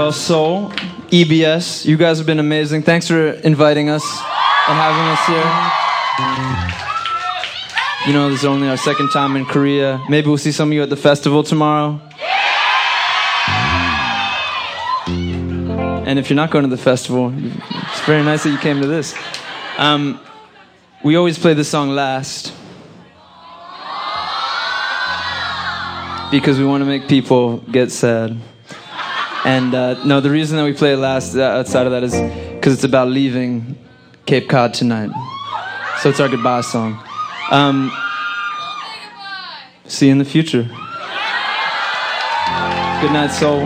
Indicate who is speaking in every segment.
Speaker 1: Del Sol, EBS. You guys have been amazing. Thanks for inviting us and having us here. You know, this is only our second time in Korea. Maybe we'll see some of you at the festival tomorrow. And if you're not going to the festival, it's very nice that you came to this. We always play this song last because we want to make people get sad. And no, the reason that we play it last outside of that is because it's about leaving Cape Cod tonight. So it's our goodbye song. See you in the future. Good night, Seoul.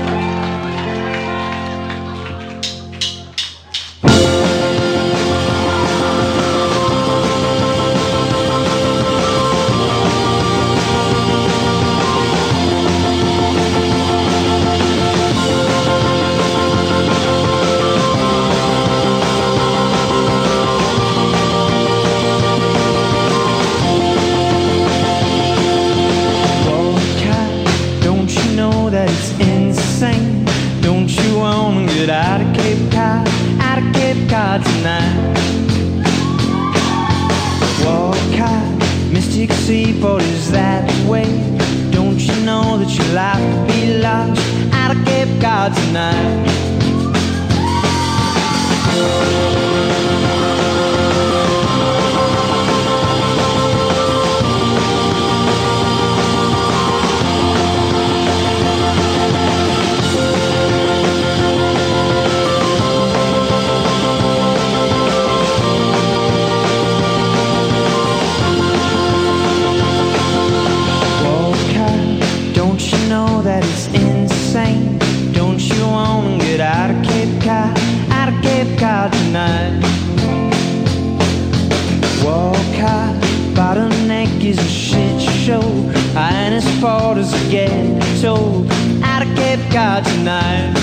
Speaker 1: Tonight. Walk high, Mystic Seaport is that way. Don't you know that your life could be lost out of Cape Cod tonight? Tonight. Walk high, bottleneck is a shit show. Highness porters are getting told out of Cape Cod tonight.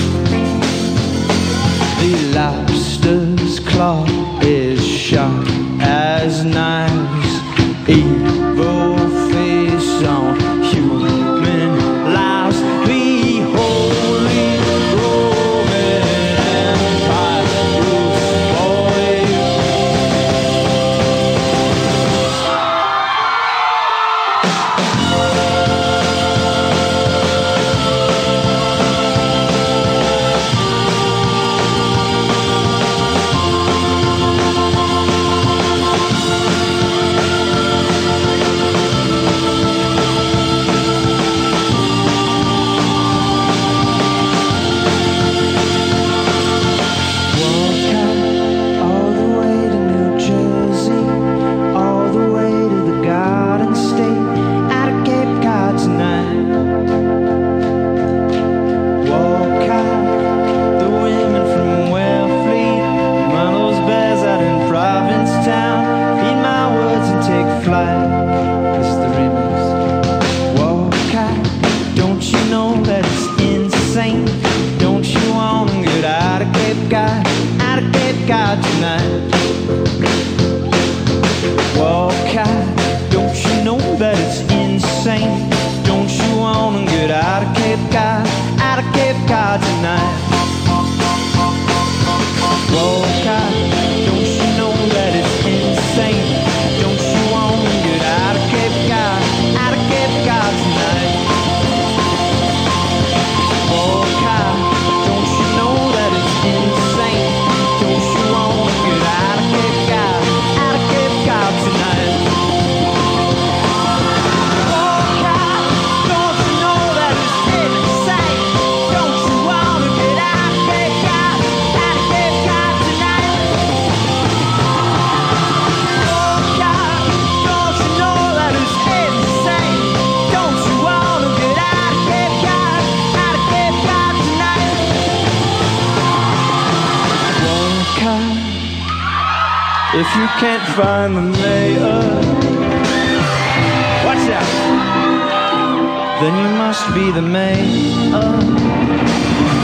Speaker 1: The lobster's claw is sharp as knives. Evil face on human lives. The holy Roman Empire. If you can't find the mayor, watch out, then you must be the mayor.